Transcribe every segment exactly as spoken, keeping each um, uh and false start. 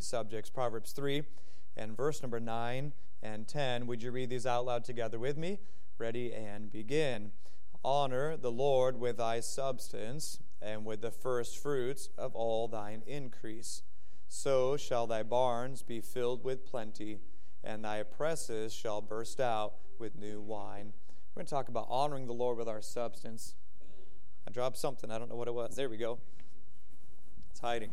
these subjects. Proverbs three and verse number nine and ten. Would you read these out loud together with me? Ready and begin. Honor the Lord with thy substance, and with the first fruits of all thine increase. So shall thy barns be filled with plenty, and thy presses shall burst out with new wine. We're going to talk about honoring the Lord with our substance. I dropped something. I don't know what it was. There we go. It's hiding.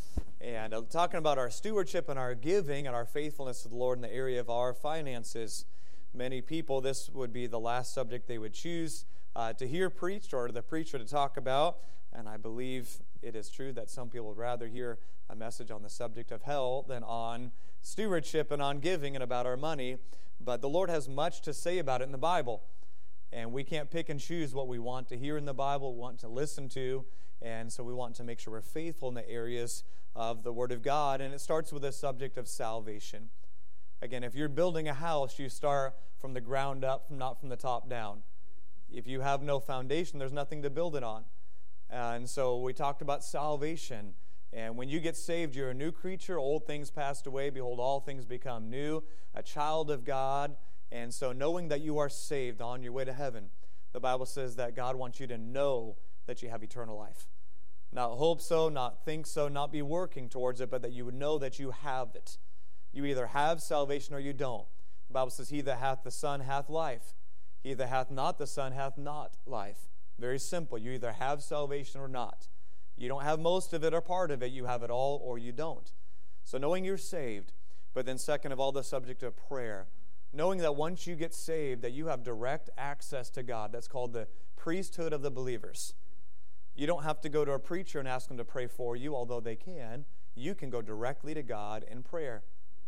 And uh, talking about our stewardship and our giving and our faithfulness to the Lord in the area of our finances. Many people, this would be the last subject they would choose uh, to hear preached or the preacher to talk about. And I believe it is true that some people would rather hear a message on the subject of hell than on stewardship and on giving and about our money. But the Lord has much to say about it in the Bible. And we can't pick and choose what we want to hear in the Bible, we want to listen to. And so we want to make sure we're faithful in the areas of the Word of God. And it starts with the subject of salvation. Again, if you're building a house, you start from the ground up, not from the top down. If you have no foundation, there's nothing to build it on. And so we talked about salvation. And when you get saved, you're a new creature. Old things passed away. Behold, all things become new. A child of God. And so knowing that you are saved on your way to heaven, the Bible says that God wants you to know that you have eternal life. Not hope so, not think so, not be working towards it, but that you would know that you have it. You either have salvation or you don't. The Bible says, he that hath the Son hath life. He that hath not the Son hath not life. Very simple. You either have salvation or not. You don't have most of it or part of it. You have it all or you don't. So knowing you're saved, but then second of all, the subject of prayer. Knowing that once you get saved, that you have direct access to God. That's called the priesthood of the believers. You don't have to go to a preacher and ask them to pray for you, although they can. You can go directly to God in prayer.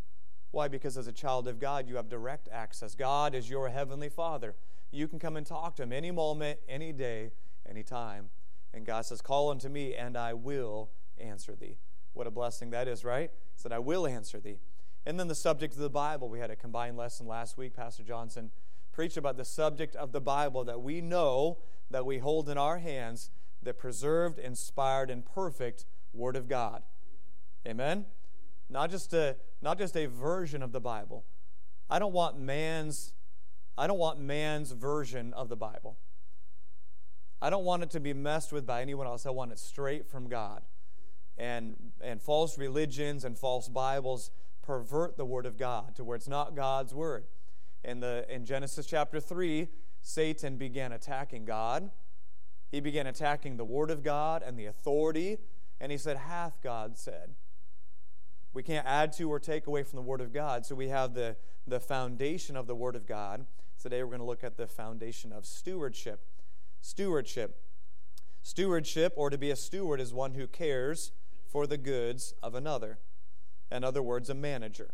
Why? Because as a child of God, you have direct access. God is your heavenly Father. You can come and talk to Him any moment, any day, any time. And God says, call unto me, and I will answer thee. What a blessing that is, right? He said, I will answer thee. And then the subject of the Bible. We had a combined lesson last week. Pastor Johnson preached about the subject of the Bible that we know, that we hold in our hands, the preserved, inspired, and perfect Word of God. Amen? Not just a, not just a version of the Bible. I don't want man's, I don't want man's version of the Bible. I don't want it to be messed with by anyone else. I want it straight from God. And, and false religions and false Bibles pervert the Word of God to where it's not God's Word. In, the, in Genesis chapter three, Satan began attacking God. He began attacking the Word of God and the authority. And he said, hath God said. We can't add to or take away from the Word of God. So we have the, the foundation of the Word of God. Today we're going to look at the foundation of stewardship. Stewardship. Stewardship, or to be a steward, is one who cares for the goods of another. In other words, a manager.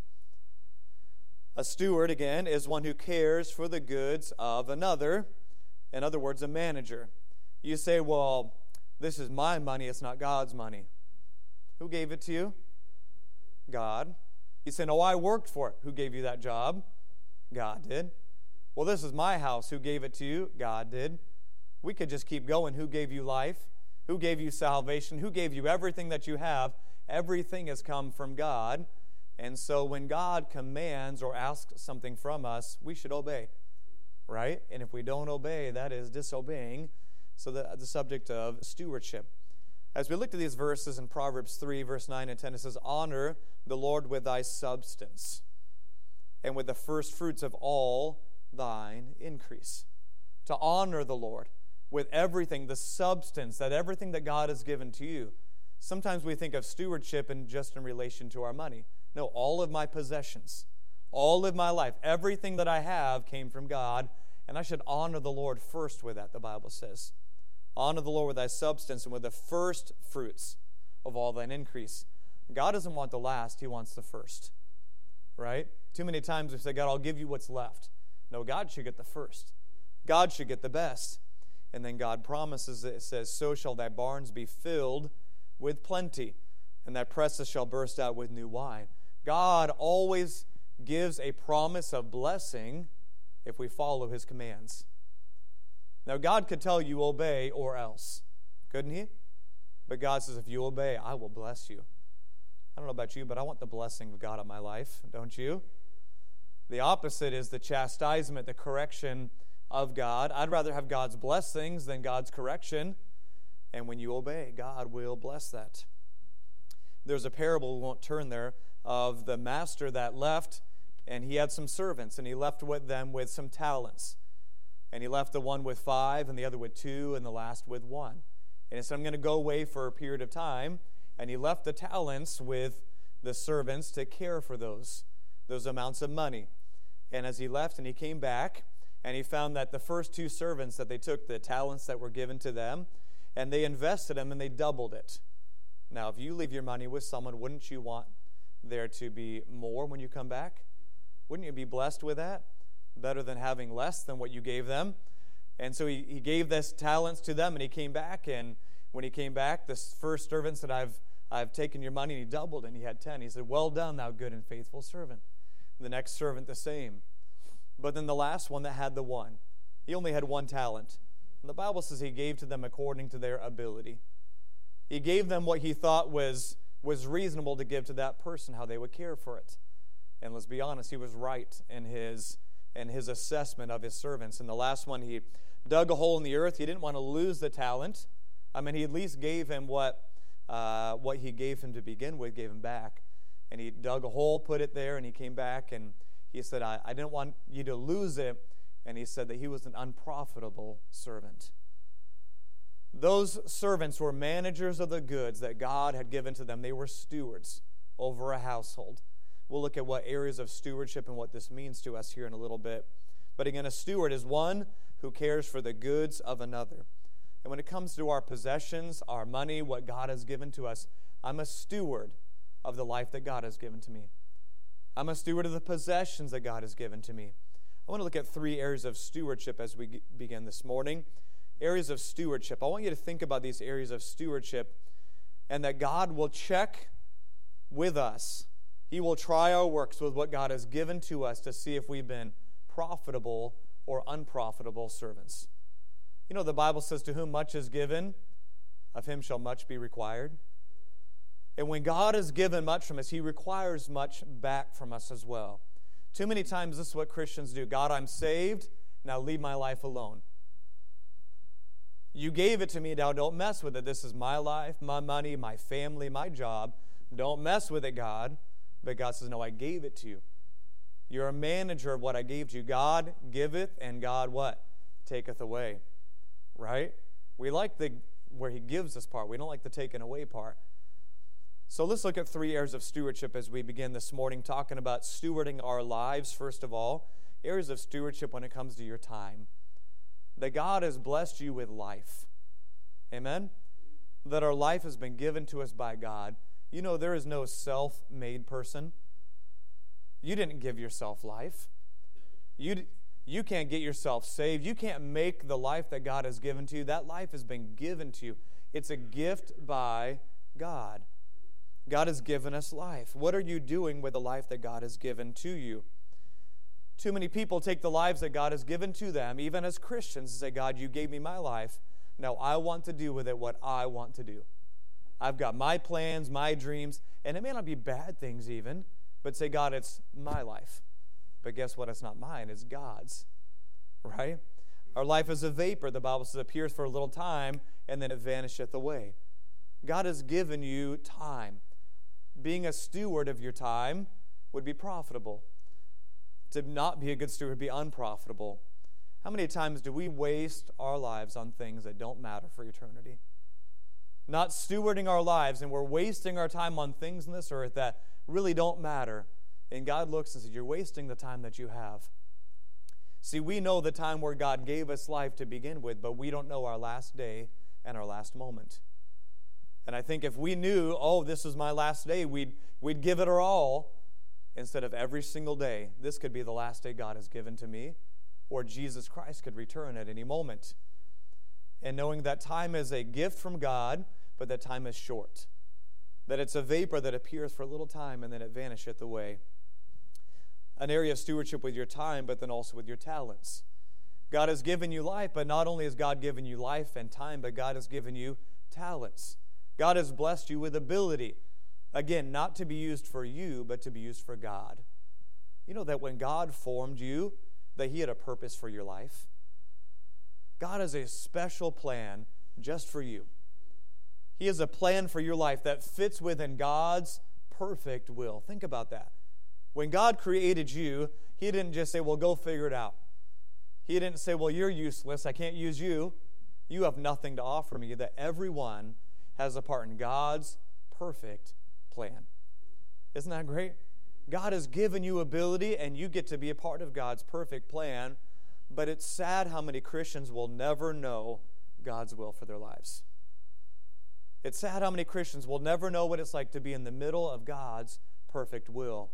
A steward, again, is one who cares for the goods of another. In other words, a manager. You say, well, this is my money, it's not God's money. Who gave it to you? God. You say, no, I worked for it. Who gave you that job? God did. Well, this is my house. Who gave it to you? God did. We could just keep going. Who gave you life? Who gave you salvation? Who gave you everything that you have? Everything has come from God. And so when God commands or asks something from us, we should obey. Right? And if we don't obey, that is disobeying. So the, the subject of stewardship. As we look at these verses in Proverbs three, verse nine and ten, it says, honor the Lord with thy substance, and with the first fruits of all thine increase. To honor the Lord with everything, the substance, that everything that God has given to you. Sometimes we think of stewardship in just in relation to our money. No, all of my possessions, all of my life, everything that I have came from God, and I should honor the Lord first with that, the Bible says. Honor the Lord with thy substance and with the first fruits of all thine increase. God doesn't want the last, He wants the first. Right? Too many times we say, God, I'll give you what's left. No, God should get the first. God should get the best. And then God promises, it says, so shall thy barns be filled with plenty, and thy presses shall burst out with new wine. God always gives a promise of blessing if we follow His commands. Now, God could tell you obey or else, couldn't He? But God says, if you obey, I will bless you. I don't know about you, but I want the blessing of God on my life, don't you? The opposite is the chastisement, the correction of God. I'd rather have God's blessings than God's correction. And when you obey, God will bless that. There's a parable, we won't turn there, of the master that left, and he had some servants, and he left with them with some talents. And he left the one with five, and the other with two, and the last with one. And he said, I'm going to go away for a period of time. And he left the talents with the servants to care for those, those amounts of money. And as he left and he came back, and he found that the first two servants, that they took the talents that were given to them, and they invested them and they doubled it. Now, if you leave your money with someone, wouldn't you want there to be more when you come back? Wouldn't you be blessed with that? Better than having less than what you gave them. And so he, he gave this talents to them, and he came back, and when he came back, the first servant said, I've, I've taken your money, and he doubled, and he had ten. He said, well done, thou good and faithful servant. The next servant the same. But then the last one that had the one, he only had one talent. And the Bible says he gave to them according to their ability. He gave them what he thought was, was reasonable to give to that person, how they would care for it. And let's be honest, he was right in his, in his assessment of his servants. And the last one, he dug a hole in the earth. He didn't want to lose the talent. I mean, he at least gave him what, uh, what he gave him to begin with, gave him back. And he dug a hole, put it there, and he came back, and he said, I, I didn't want you to lose it. And he said that he was an unprofitable servant. Those servants were managers of the goods that God had given to them. They were stewards over a household. We'll look at what areas of stewardship and what this means to us here in a little bit. But again, a steward is one who cares for the goods of another. And when it comes to our possessions, our money, what God has given to us, I'm a steward of the life that God has given to me. I'm a steward of the possessions that God has given to me. I want to look at three areas of stewardship as we begin this morning. Areas of stewardship. I want you to think about these areas of stewardship, and that God will check with us. He will try our works with what God has given to us to see if we've been profitable or unprofitable servants. You know, the Bible says, to whom much is given, of him shall much be required. And when God has given much from us, he requires much back from us as well. Too many times this is what Christians do. God, I'm saved, now leave my life alone. You gave it to me, now don't mess with it. This is my life, my money, my family, my job. Don't mess with it, God. But God says, no, I gave it to you. You're a manager of what I gave to you. God giveth, and God what? Taketh away. Right? We like the where he gives us part. We don't like the taken away part. So let's look at three areas of stewardship as we begin this morning, talking about stewarding our lives, first of all. Areas of stewardship when it comes to your time. That God has blessed you with life. Amen? That our life has been given to us by God. You know, there is no self-made person. You didn't give yourself life. You, you can't get yourself saved. You can't make the life that God has given to you. That life has been given to you. It's a gift by God. God has given us life. What are you doing with the life that God has given to you? Too many people take the lives that God has given to them, even as Christians, and say, God, you gave me my life. Now I want to do with it what I want to do. I've got my plans, my dreams, and it may not be bad things even, but say, God, it's my life. But guess what? It's not mine. It's God's. Right? Our life is a vapor. The Bible says it appears for a little time, and then it vanisheth away. God has given you time. Being a steward of your time would be profitable. To not be a good steward would be unprofitable. How many times do we waste our lives on things that don't matter for eternity? Not stewarding our lives, and we're wasting our time on things on this earth that really don't matter. And God looks and says, you're wasting the time that you have. See, we know the time where God gave us life to begin with, but we don't know our last day and our last moment. And I think if we knew, oh, this is my last day, we'd, we'd give it our all instead of every single day. This could be the last day God has given to me, or Jesus Christ could return at any moment. And knowing that time is a gift from God, but that time is short. That it's a vapor that appears for a little time and then it vanisheth away. An area of stewardship with your time, but then also with your talents. God has given you life, but not only has God given you life and time, but God has given you talents. God has blessed you with ability. Again, not to be used for you, but to be used for God. You know that when God formed you, that he had a purpose for your life? God has a special plan just for you. He has a plan for your life that fits within God's perfect will. Think about that. When God created you, he didn't just say, well, go figure it out. He didn't say, well, you're useless. I can't use you. You have nothing to offer me. That everyone has a part in God's perfect plan. Isn't that great? God has given you ability, and you get to be a part of God's perfect plan. But it's sad how many Christians will never know God's will for their lives. It's sad how many Christians will never know what it's like to be in the middle of God's perfect will.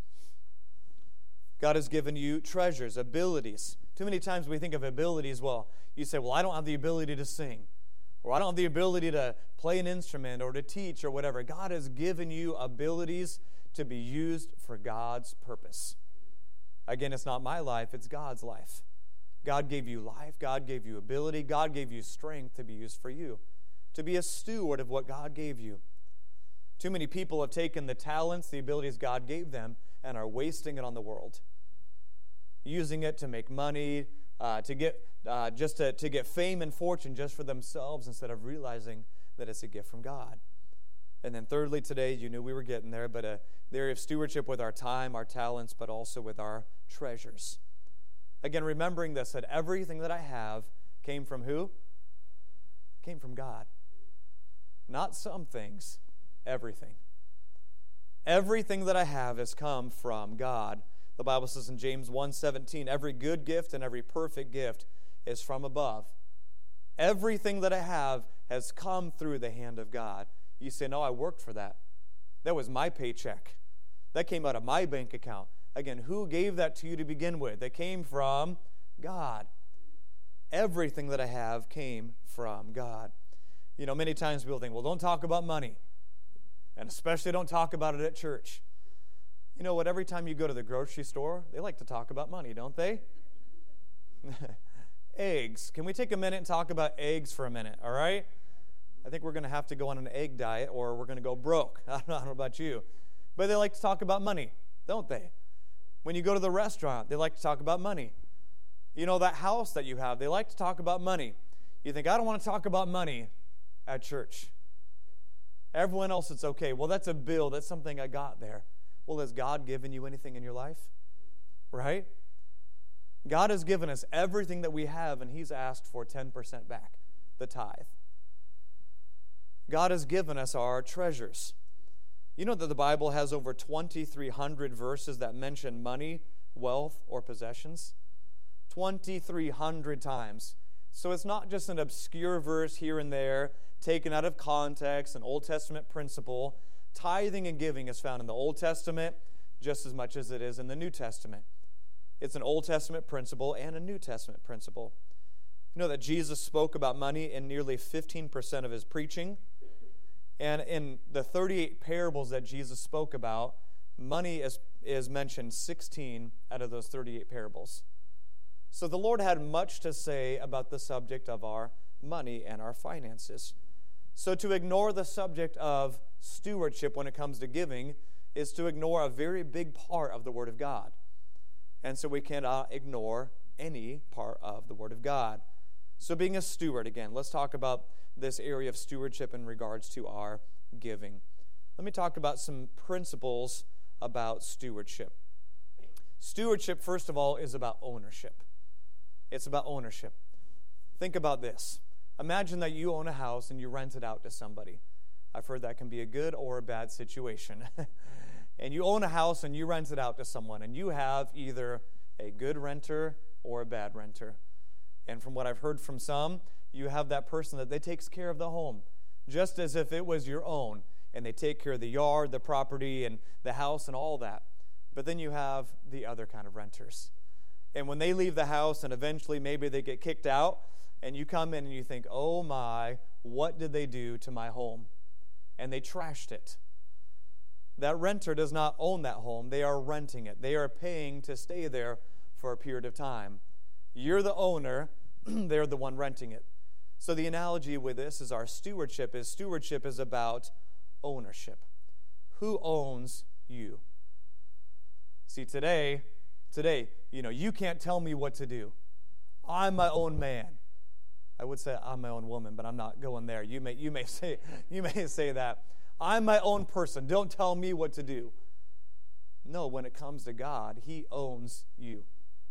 God has given you treasures, abilities. Too many times we think of abilities, well, you say, well, I don't have the ability to sing, or I don't have the ability to play an instrument or to teach or whatever. God has given you abilities to be used for God's purpose. Again, it's not my life, it's God's life. God gave you life, God gave you ability, God gave you strength to be used for you, to be a steward of what God gave you. Too many people have taken the talents, the abilities God gave them, and are wasting it on the world. Using it to make money, uh, to get uh, just to, to get fame and fortune just for themselves instead of realizing that it's a gift from God. And then thirdly, today, you knew we were getting there, but uh, the area of stewardship with our time, our talents, but also with our treasures. Again, remembering this, that everything that I have came from who? Came from God. Not some things, everything. Everything that I have has come from God. The Bible says in James one seventeen, every good gift and every perfect gift is from above. Everything that I have has come through the hand of God. You say, no, I worked for that. That was my paycheck. That came out of my bank account. Again, who gave that to you to begin with? That came from God. Everything that I have came from God. You know, many times people think, well, don't talk about money. And especially don't talk about it at church. You know what? Every time you go to the grocery store, they like to talk about money, don't they? Eggs. Can we take a minute and talk about eggs for a minute, all right? I think we're going to have to go on an egg diet or we're going to go broke. I don't know, I don't know about you. But they like to talk about money, don't they? When you go to the restaurant, they like to talk about money. You know, that house that you have, they like to talk about money. You think, I don't want to talk about money at church. Everyone else, it's okay. Well, that's a bill. That's something I got there. Well, has God given you anything in your life? Right? God has given us everything that we have, and he's asked for ten percent back, the tithe. God has given us our treasures. You know that the Bible has over twenty-three hundred verses that mention money, wealth, or possessions? twenty-three hundred times. So it's not just an obscure verse here and there, taken out of context, an Old Testament principle. Tithing and giving is found in the Old Testament just as much as it is in the New Testament. It's an Old Testament principle and a New Testament principle. You know that Jesus spoke about money in nearly fifteen percent of his preaching. And in the thirty-eight parables that Jesus spoke about, money is, is mentioned sixteen out of those thirty-eight parables. So the Lord had much to say about the subject of our money and our finances. So to ignore the subject of stewardship when it comes to giving is to ignore a very big part of the Word of God. And so we cannot ignore any part of the Word of God. So being a steward, again, let's talk about this area of stewardship in regards to our giving. Let me talk about some principles about stewardship. Stewardship, first of all, is about ownership. It's about ownership. Think about this. Imagine that you own a house and you rent it out to somebody. I've heard that can be a good or a bad situation. And you own a house and you rent it out to someone, and you have either a good renter or a bad renter. And from what I've heard from some, you have that person that they takes care of the home, just as if it was your own, and they take care of the yard, the property, and the house, and all that. But then you have the other kind of renters. And when they leave the house and eventually maybe they get kicked out, and you come in and you think, oh my, what did they do to my home? And they trashed it. That renter does not own that home. They are renting it. They are paying to stay there for a period of time. You're the owner. They're the one renting it. So the analogy with this is our stewardship is stewardship is about ownership. who owns you? See, today, today, you know, you can't tell me what to do. I'm my own man. I would say I'm my own woman, but I'm not going there. You may, you may say, you may say that. I'm my own person. Don't tell me what to do. No, when it comes to God, He owns you.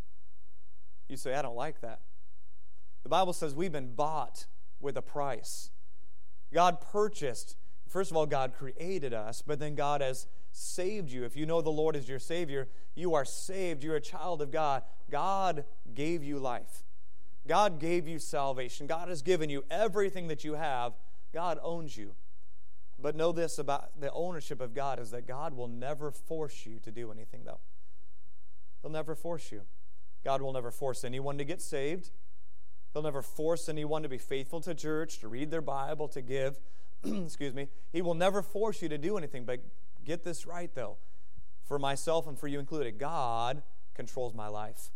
You say, I don't like that. The Bible says we've been bought with a price. God purchased. First of all, God created us, but then God has saved you. If you know the Lord as your Savior, you are saved. You're a child of God. God gave you life. God gave you salvation. God has given you everything that you have. God owns you. But know this about the ownership of God is that God will never force you to do anything, though. He'll never force you. God will never force anyone to get saved. He'll never force anyone to be faithful to church, to read their Bible, to give. Excuse me. He will never force you to do anything. But get this right, though. For myself and for you included, God controls my life.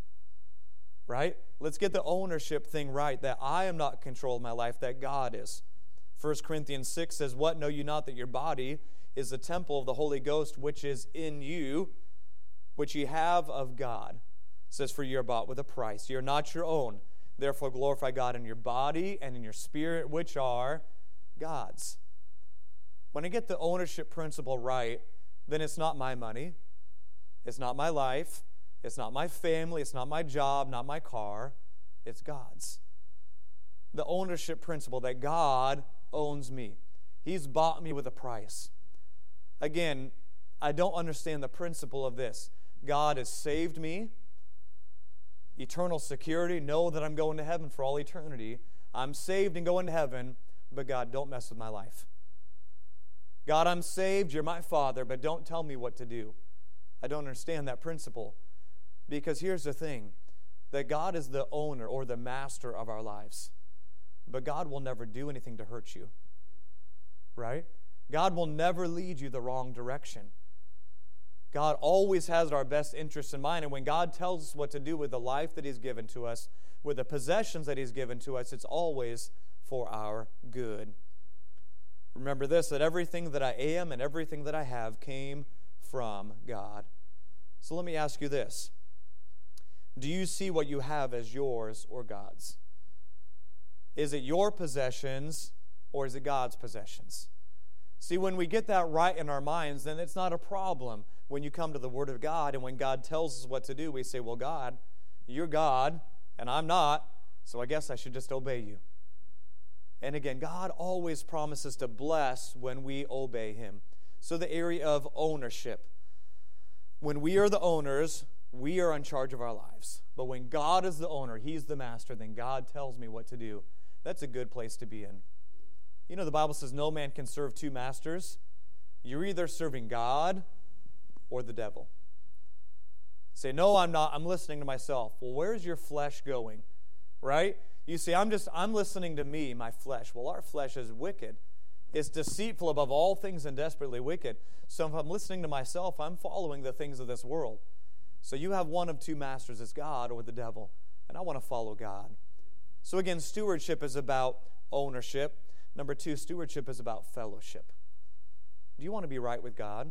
Right? Let's get the ownership thing right, that I am not in control of my life, that God is. First Corinthians six says, what, know you not that your body is the temple of the Holy Ghost, which is in you, which ye have of God? It says, for you are bought with a price. You are not your own. Therefore glorify God in your body and in your spirit, which are God's. When I get the ownership principle right, then it's not my money. It's not my life. It's not my family. It's not my job, not my car. It's God's. The ownership principle that God owns me. He's bought me with a price. Again, I don't understand the principle of this. God has saved me. Eternal security. Know that I'm going to heaven for all eternity. I'm saved and going to heaven, but God, don't mess with my life. God, I'm saved. You're my Father, but don't tell me what to do. I don't understand that principle. Because here's the thing, that God is the owner or the master of our lives. But God will never do anything to hurt you. Right? God will never lead you the wrong direction. God always has our best interests in mind. And when God tells us what to do with the life that He's given to us, with the possessions that He's given to us, it's always for our good. Remember this, that everything that I am and everything that I have came from God. So let me ask you this. Do you see what you have as yours or God's? Is it your possessions or is it God's possessions? See, when we get that right in our minds, then it's not a problem when you come to the Word of God and when God tells us what to do, we say, well, God, you're God and I'm not, so I guess I should just obey you. And again, God always promises to bless when we obey Him. So the area of ownership. When we are the owners, we are in charge of our lives. But when God is the owner, He's the master, then God tells me what to do. That's a good place to be in. You know, the Bible says no man can serve two masters. You're either serving God or the devil. Say, no, I'm not. I'm listening to myself. Well, where's your flesh going? Right? You say, I'm just, I'm listening to me, my flesh. Well, our flesh is wicked. It's deceitful above all things and desperately wicked. So if I'm listening to myself, I'm following the things of this world. So you have one of two masters, it's God or the devil. And I want to follow God. So again, stewardship is about ownership. Number two, stewardship is about fellowship. Do you want to be right with God?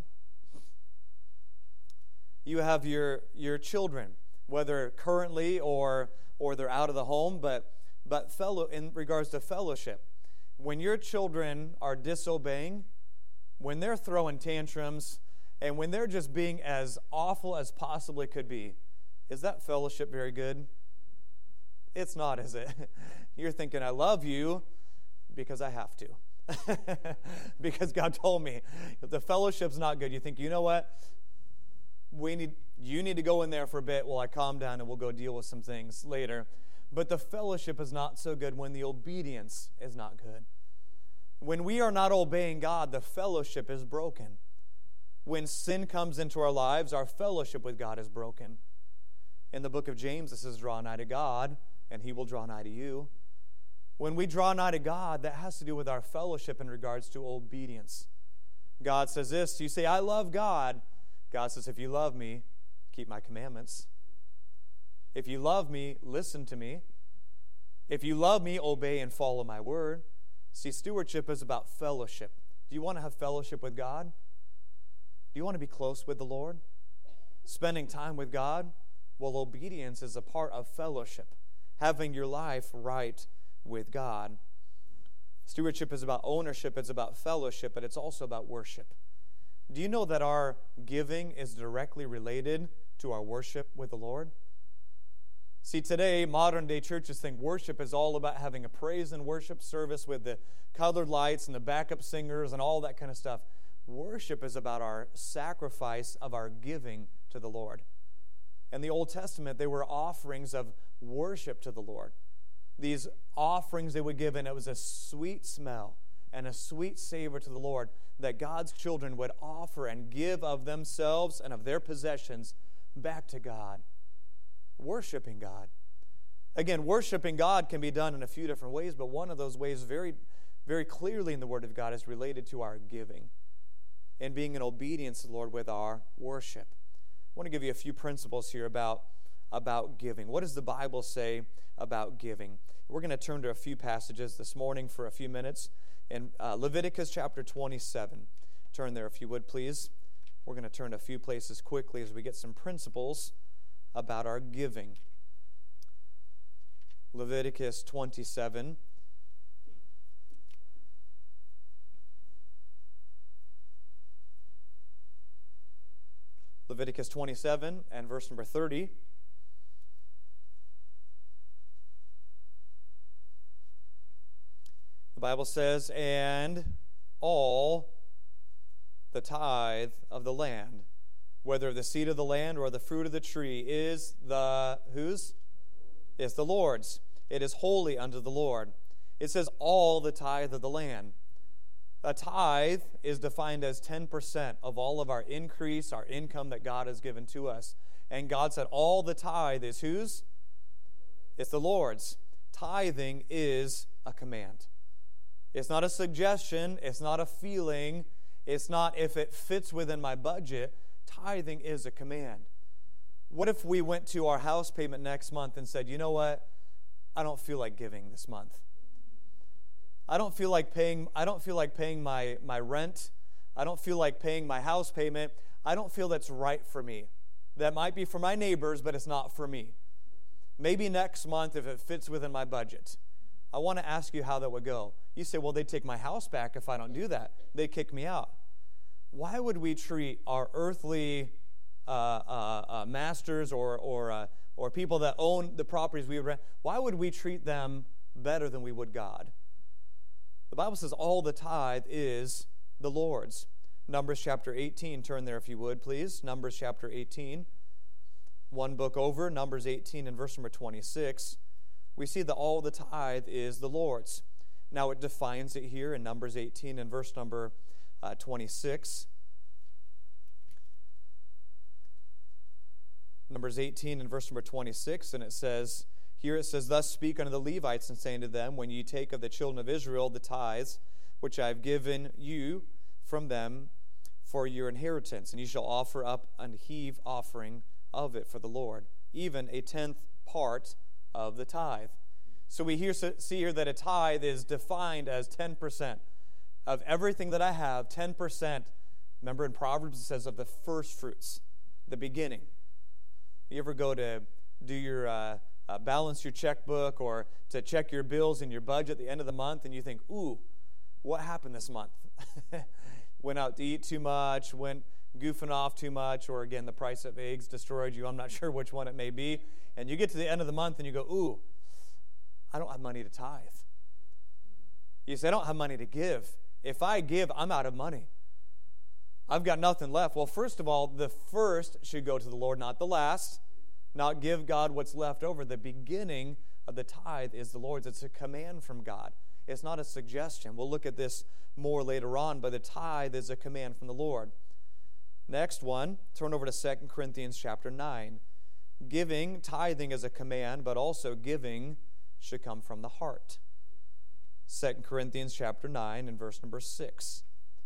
You have your, your children, whether currently or, or they're out of the home, but, but fellow in regards to fellowship. When your children are disobeying, when they're throwing tantrums, and when they're just being as awful as possibly could be, is that fellowship very good? It's not, is it? You're thinking, I love you because I have to. Because God told me. If the fellowship's not good, you think, you know what? We need you need to go in there for a bit while I calm down and we'll go deal with some things later. But the fellowship is not so good when the obedience is not good. When we are not obeying God, the fellowship is broken. When sin comes into our lives, our fellowship with God is broken. In the book of James, it says, draw nigh to God, and He will draw nigh to you. When we draw nigh to God, that has to do with our fellowship in regards to obedience. God says this, you say, I love God. God says, if you love me, keep my commandments. If you love me, listen to me. If you love me, obey and follow my word. See, stewardship is about fellowship. Do you want to have fellowship with God? Do you want to be close with the Lord? Spending time with God? Well, obedience is a part of fellowship, having your life right with God. Stewardship is about ownership, it's about fellowship, but it's also about worship. Do you know that our giving is directly related to our worship with the Lord? See, today, modern-day churches think worship is all about having a praise and worship service with the colored lights and the backup singers and all that kind of stuff. Worship is about our sacrifice of our giving to the Lord. In the Old Testament, they were offerings of worship to the Lord. These offerings they would give, and it was a sweet smell and a sweet savor to the Lord that God's children would offer and give of themselves and of their possessions back to God. Worshiping God. Again, worshiping God can be done in a few different ways, but one of those ways very, very clearly in the Word of God is related to our giving and being in obedience to the Lord with our worship. I want to give you a few principles here about, about giving. What does the Bible say about giving? We're going to turn to a few passages this morning for a few minutes. In uh, Leviticus chapter twenty-seven. Turn there if you would, please. We're going to turn to a few places quickly as we get some principles about our giving. Leviticus twenty-seven. Leviticus twenty-seven and verse number thirty. The Bible says, and all the tithe of the land, whether the seed of the land or the fruit of the tree, is the whose? Is the Lord's. It is holy unto the Lord. It says all the tithe of the land. A tithe is defined as ten percent of all of our increase, our income that God has given to us. And God said all the tithe is whose? It's the Lord's. Tithing is a command. It's not a suggestion. It's not a feeling. It's not if it fits within my budget. Tithing is a command. What if we went to our house payment next month and said, you know what? I don't feel like giving this month. I don't feel like paying, I don't feel like paying my, my rent. I don't feel like paying my house payment. I don't feel that's right for me. That might be for my neighbors, but it's not for me. Maybe next month if it fits within my budget. I want to ask you how that would go. You say, well, they'd take my house back if I don't do that. They'd kick me out. Why would we treat our earthly uh, uh, uh, masters or or uh, or people that own the properties we would rent? Why would we treat them better than we would God? The Bible says all the tithe is the Lord's. Numbers chapter eighteen. Turn there if you would, please. Numbers chapter eighteen. One book over, Numbers eighteen and verse number twenty-six. We see that all the tithe is the Lord's. Now it defines it here in Numbers eighteen and verse number uh, twenty-six. Numbers eighteen and verse number twenty-six, and it says, here it says, thus speak unto the Levites, and saying to them, when ye take of the children of Israel the tithes, which I have given you from them for your inheritance, and ye shall offer up an heave offering of it for the Lord, even a tenth part of the tithe. So we here see here that a tithe is defined as ten percent of everything that I have, ten percent. Remember in Proverbs it says of the first fruits, the beginning. You ever go to do your uh, uh, balance your checkbook or to check your bills and your budget at the end of the month, and you think, ooh, what happened this month? Went out to eat too much, went goofing off too much, or again, the price of eggs destroyed you. I'm not sure which one it may be. And you get to the end of the month and you go, ooh, I don't have money to tithe. You say, I don't have money to give. If I give, I'm out of money. I've got nothing left. Well, first of all, the first should go to the Lord, not the last. Not give God what's left over. The beginning of the tithe is the Lord's. It's a command from God. It's not a suggestion. We'll look at this more later on, but the tithe is a command from the Lord. Next one, turn over to Second Corinthians chapter nine. Giving, tithing is a command, but also giving should come from the heart. Second Corinthians chapter nine and verse number six.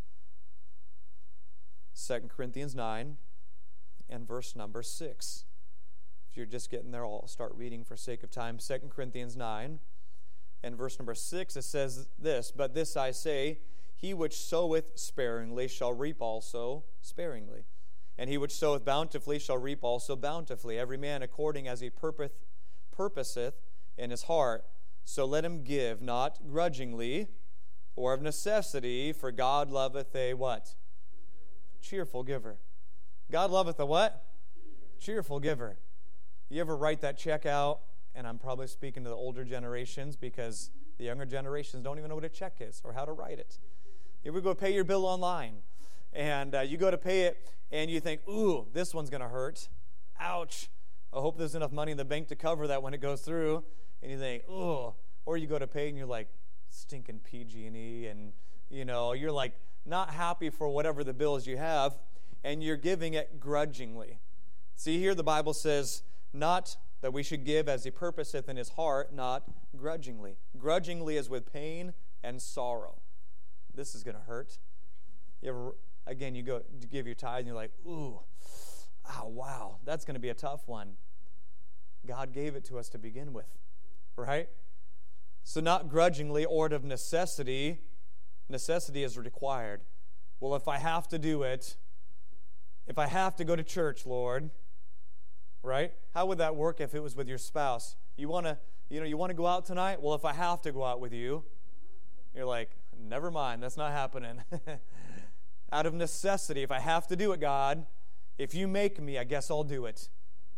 Second Corinthians nine and verse number six. If you're just getting there, I'll start reading for sake of time. Second Corinthians nine and verse number six, it says this, but this I say, He which soweth sparingly shall reap also sparingly. And he which soweth bountifully shall reap also bountifully. Every man according as he purposeth, purposeth in his heart, so let him give, not grudgingly or of necessity, for God loveth a what? Cheerful giver. God loveth a what? Cheerful giver. You ever write that check out? And I'm probably speaking to the older generations because the younger generations don't even know what a check is or how to write it. You ever go pay your bill online, and uh, you go to pay it, and you think, ooh, this one's going to hurt. Ouch. I hope there's enough money in the bank to cover that when it goes through. And you think, ooh. Or you go to pay, and you're like, stinking P G and E, and, you know, you're like not happy for whatever the bills you have, and you're giving it grudgingly. See here, the Bible says, not that we should give as he purposeth in his heart, not grudgingly. Grudgingly is with pain and sorrow. This is going to hurt. You ever, again, you go to give your tithe and you're like, ooh, oh, wow, that's going to be a tough one. God gave it to us to begin with, right? So not grudgingly or of necessity. Necessity is required. Well, if I have to do it, if I have to go to church, Lord, right? How would that work if it was with your spouse? You want to, you know, you want to go out tonight? Well, if I have to go out with you, you're like, never mind, that's not happening. Out of necessity, if I have to do it, God, if you make me, I guess I'll do it.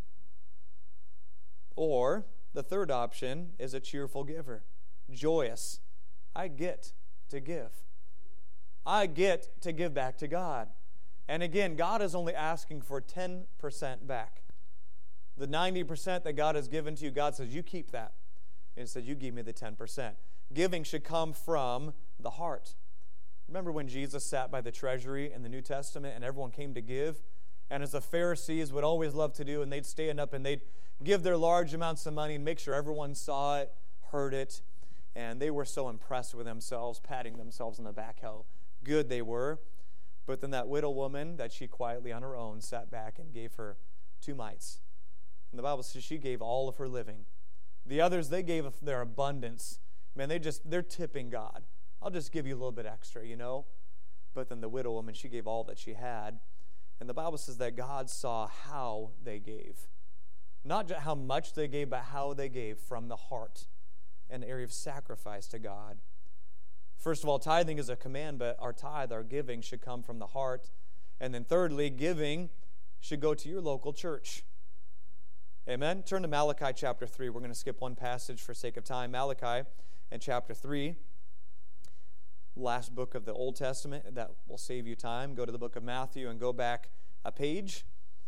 Or the third option is a cheerful giver, joyous. I get to give. I get to give back to God. And again, God is only asking for ten percent back. The ninety percent that God has given to you, God says, you keep that. And He says, you give me the ten percent. Giving should come from the heart. Remember when Jesus sat by the treasury in the New Testament and everyone came to give? And as the Pharisees would always love to do, and they'd stand up and they'd give their large amounts of money and make sure everyone saw it, heard it, and they were so impressed with themselves, patting themselves on the back how good they were. But then that widow woman, that she quietly on her own sat back and gave her two mites. And the Bible says she gave all of her living. The others, they gave of their abundance. Man, they just, they're tipping God. I'll just give you a little bit extra, you know. But then the widow woman, she gave all that she had. And the Bible says that God saw how they gave. Not just how much they gave, but how they gave from the heart. An area of sacrifice to God. First of all, tithing is a command, but our tithe, our giving, should come from the heart. And then thirdly, giving should go to your local church. Amen? Turn to Malachi chapter three. We're going to skip one passage for sake of time. Malachi and chapter three. Last book of the Old Testament. That will save you time. Go to the book of Matthew and go back a page.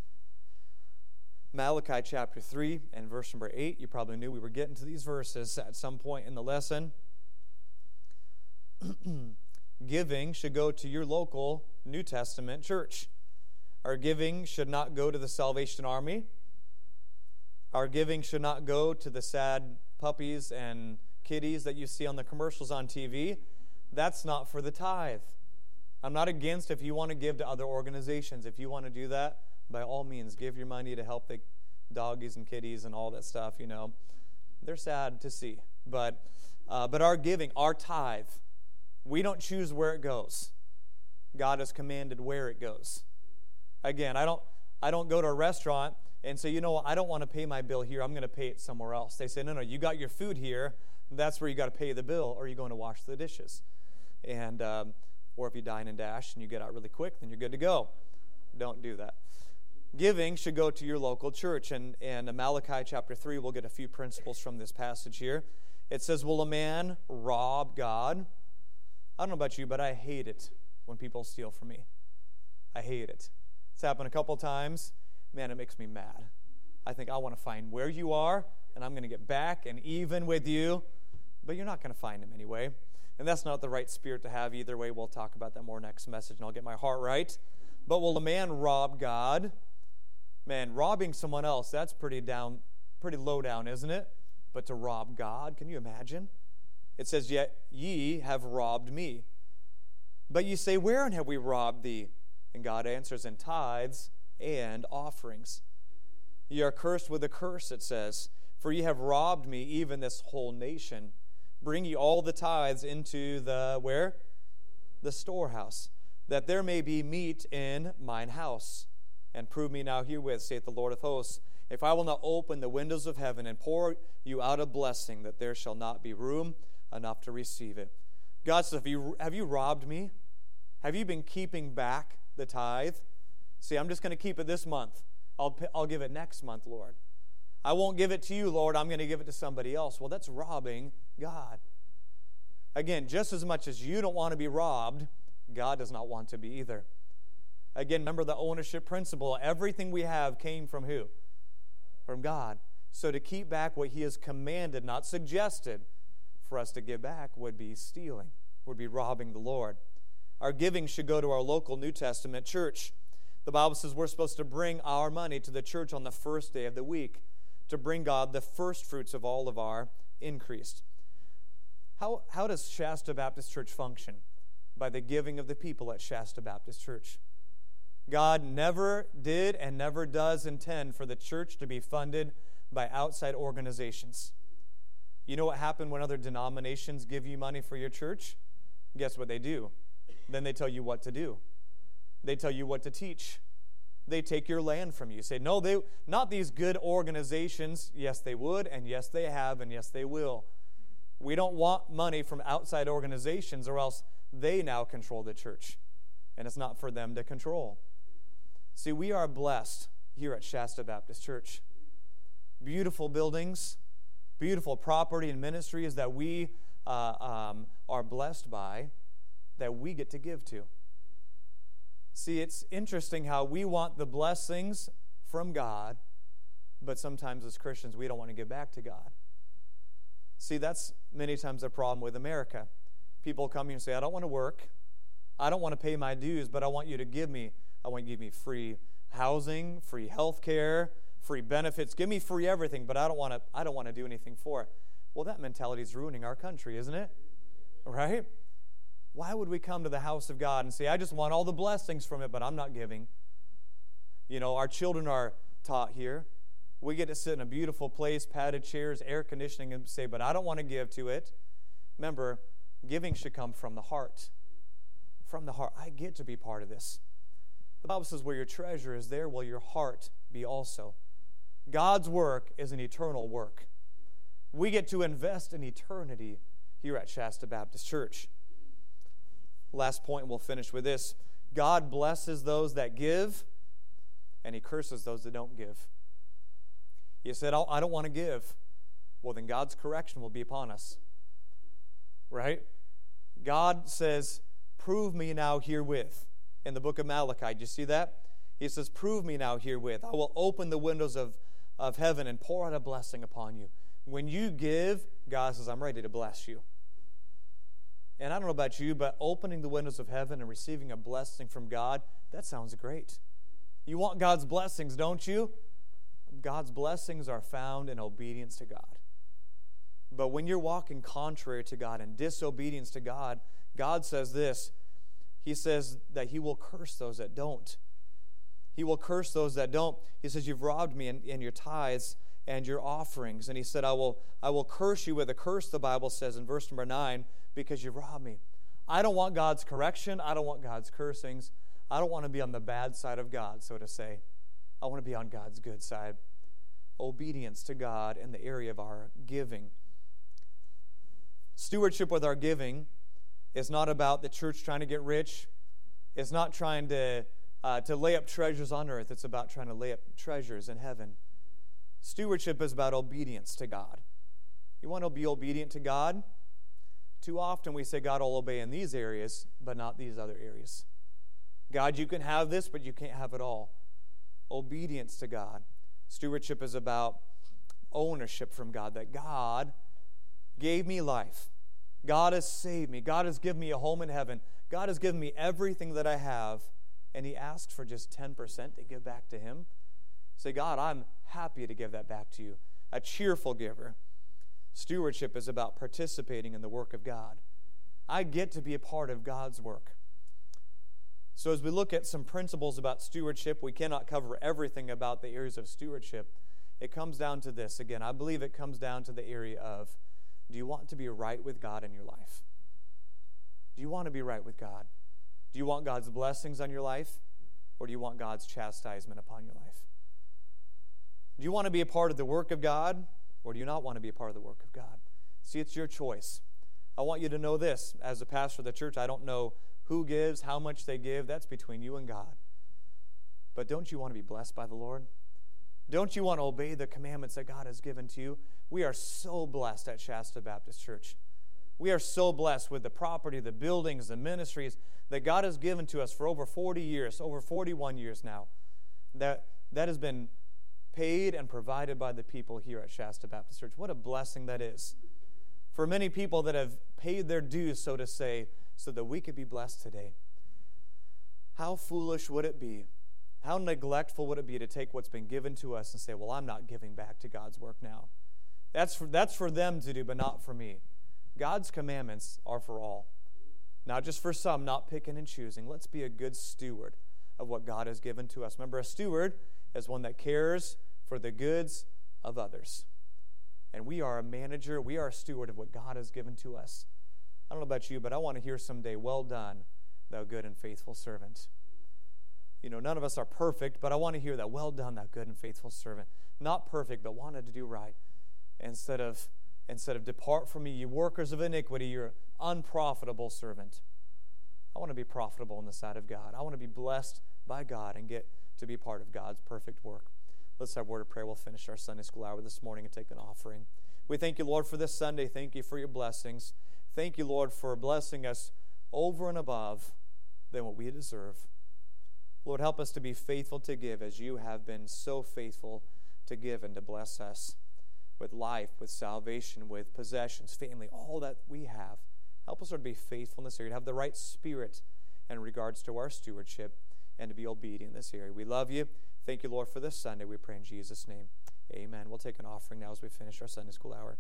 Malachi chapter three and verse number eight. You probably knew we were getting to these verses at some point in the lesson. Giving should go to your local New Testament church. Our giving should not go to the Salvation Army. Our giving should not go to the sad puppies and kitties that you see on the commercials on T V. That's not for the tithe. I'm not against if you want to give to other organizations. If you want to do that, by all means, give your money to help the doggies and kitties and all that stuff, you know. They're sad to see. But, uh, but our giving, our tithe, we don't choose where it goes. God has commanded where it goes. Again, I don't, I don't go to a restaurant and say, you know what, I don't want to pay my bill here. I'm going to pay it somewhere else. They say, no, no, you got your food here. That's where you got to pay the bill, or you're going to wash the dishes. And um, or if you dine and dash and you get out really quick, then you're good to go. Don't do that. Giving should go to your local church. And in Malachi chapter three, we'll get a few principles from this passage here. It says, will a man rob God? I don't know about you, but I hate it when people steal from me. I hate it. It's happened a couple times. Man, it makes me mad. I think I want to find where you are, and I'm going to get back and even with you. But you're not going to find him anyway. And that's not the right spirit to have either way. We'll talk about that more next message, and I'll get my heart right. But will a man rob God? Man, robbing someone else, that's pretty down, pretty low down, isn't it? But to rob God, can you imagine? It says, yet ye have robbed me. But ye say, wherein have we robbed thee? And God answers, in tithes and offerings. Ye are cursed with a curse, it says, for ye have robbed me, even this whole nation. Bring ye all the tithes into the, where? the storehouse, that there may be meat in mine house. And prove me now herewith, saith the Lord of hosts, if I will not open the windows of heaven and pour you out a blessing, that there shall not be room enough to receive it. God says, have you, have you robbed me? Have you been keeping back the tithe? See, I'm just going to keep it this month. I'll, I'll give it next month, Lord. I won't give it to you, Lord. I'm going to give it to somebody else. Well, that's robbing God. Again, just as much as you don't want to be robbed, God does not want to be either. Again, remember the ownership principle. Everything we have came from who? From God. So to keep back what He has commanded, not suggested, for us to give back would be stealing, would be robbing the Lord. Our giving should go to our local New Testament church. The Bible says we're supposed to bring our money to the church on the first day of the week, to bring God the first fruits of all of our increase. How, how does Shasta Baptist Church function? By the giving of the people at Shasta Baptist Church. God never did and never does intend for the church to be funded by outside organizations. You know what happened when other denominations give you money for your church? Guess what they do? Then they tell you what to do. They tell you what to teach. They take your land from you. Say, no, they not these good organizations. Yes, they would, and yes, they have, and yes, they will. We don't want money from outside organizations, or else they now control the church, and it's not for them to control. See, we are blessed here at Shasta Baptist Church. Beautiful buildings, beautiful property and ministries that we uh, um, are blessed by, that we get to give to. See, it's interesting how we want the blessings from God, but sometimes as Christians we don't want to give back to God. See, that's many times a problem with America. People come here and say, I don't want to work. I don't want to pay my dues, but I want you to give me, I want you to give me free housing, free health care, free benefits. Give me free everything, but I don't want to, I don't want to do anything for it. Well, that mentality is ruining our country, isn't it? Right? Why would we come to the house of God and say, I just want all the blessings from it, but I'm not giving? You know, our children are taught here. We get to sit in a beautiful place, padded chairs, air conditioning, and say, but I don't want to give to it. Remember, giving should come from the heart. From the heart. I get to be part of this. The Bible says, where your treasure is, there will your heart be also. God's work is an eternal work. We get to invest in eternity here at Shasta Baptist Church. Last point, and we'll finish with this. God blesses those that give, and He curses those that don't give. You said, I don't want to give. Well, then God's correction will be upon us. Right? God says, prove me now herewith. In the book of Malachi, do you see that? He says, prove me now herewith. I will open the windows of, of heaven and pour out a blessing upon you. When you give, God says, I'm ready to bless you. And I don't know about you, but opening the windows of heaven and receiving a blessing from God, that sounds great. You want God's blessings, don't you? God's blessings are found in obedience to God. But when you're walking contrary to God and disobedience to God, God says this. He says that He will curse those that don't. He will curse those that don't. He says, you've robbed me in, in your tithes and your offerings. And He said, I will, I will curse you with a curse, the Bible says in verse number nine, because you've robbed me. I don't want God's correction. I don't want God's cursings. I don't want to be on the bad side of God, so to say. I want to be on God's good side. Obedience to God in the area of our giving. Stewardship with our giving is not about the church trying to get rich. It's not trying to, uh, to lay up treasures on earth. It's about trying to lay up treasures in heaven. Stewardship is about obedience to God. You want to be obedient to God? Too often we say, God will obey in these areas, but not these other areas. God, you can have this, but you can't have it all. Obedience to God. Stewardship is about ownership from God, that God gave me life. God has saved me. God has given me a home in heaven. God has given me everything that I have, and He asked for just ten percent to give back to Him. Say, God, I'm happy to give that back to you. A cheerful giver. Stewardship is about participating in the work of God. I get to be a part of God's work. So as we look at some principles about stewardship, we cannot cover everything about the areas of stewardship. It comes down to this. Again, I believe it comes down to the area of, do you want to be right with God in your life? Do you want to be right with God? Do you want God's blessings on your life, or do you want God's chastisement upon your life? Do you want to be a part of the work of God, or do you not want to be a part of the work of God? See, it's your choice. I want you to know this. As a pastor of the church, I don't know who gives, how much they give. That's between you and God. But don't you want to be blessed by the Lord? Don't you want to obey the commandments that God has given to you? We are so blessed at Shasta Baptist Church. We are so blessed with the property, the buildings, the ministries that God has given to us for over forty years, over forty-one years now. That, that has been paid and provided by the people here at Shasta Baptist Church. What a blessing that is. For many people that have paid their dues, so to say, so that we could be blessed today. How foolish would it be? How neglectful would it be to take what's been given to us and say, well, I'm not giving back to God's work now. That's for, that's for them to do, but not for me. God's commandments are for all. Not just for some, not picking and choosing. Let's be a good steward of what God has given to us. Remember, a steward is one that cares for the goods of others. And we are a manager, we are a steward of what God has given to us. I don't know about you, but I want to hear someday, well done, thou good and faithful servant. You know, none of us are perfect, but I want to hear that, well done, thou good and faithful servant. Not perfect, but wanted to do right. Instead of, instead of depart from me, you workers of iniquity, you're unprofitable servant. I want to be profitable in the sight of God. I want to be blessed by God and get to be part of God's perfect work. Let's have a word of prayer. We'll finish our Sunday school hour this morning and take an offering. We thank you, Lord, for this Sunday. Thank you for your blessings. Thank you, Lord, for blessing us over and above than what we deserve. Lord, help us to be faithful to give as you have been so faithful to give and to bless us with life, with salvation, with possessions, family, all that we have. Help us, Lord, to be faithful in this area, to have the right spirit in regards to our stewardship and to be obedient in this area. We love you. Thank you, Lord, for this Sunday. We pray in Jesus' name. Amen. We'll take an offering now as we finish our Sunday school hour.